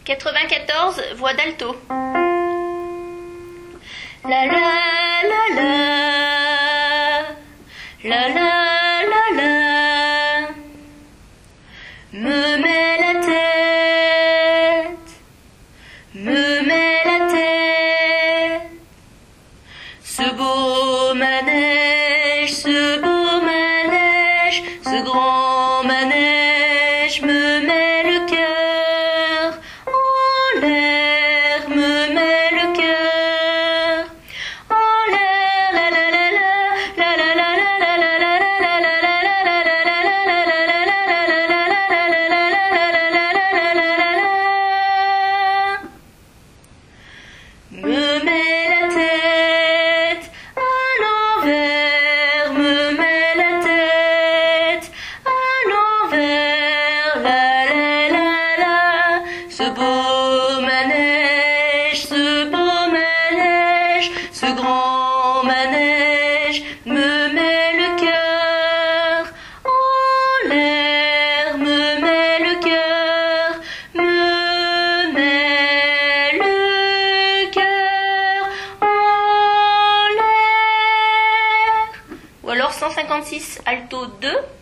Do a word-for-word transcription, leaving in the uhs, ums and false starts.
quatre-vingt-quatorze, voix d'alto. La la la la, la la la la, me met la tête, me met la tête, ce beau manège, ce beau manège, ce grand manège me met le cœur en l'air, me met le cœur en l'air, la la la la, la la la la la la la la la la me met la tête à l'envers, me met la tête à l'envers, la la la la, ce beau manège, ce beau manège, ce grand manège me met le cœur en l'air, me met le cœur, me met le cœur en l'air. Ou alors cent cinquante-six, alto deux.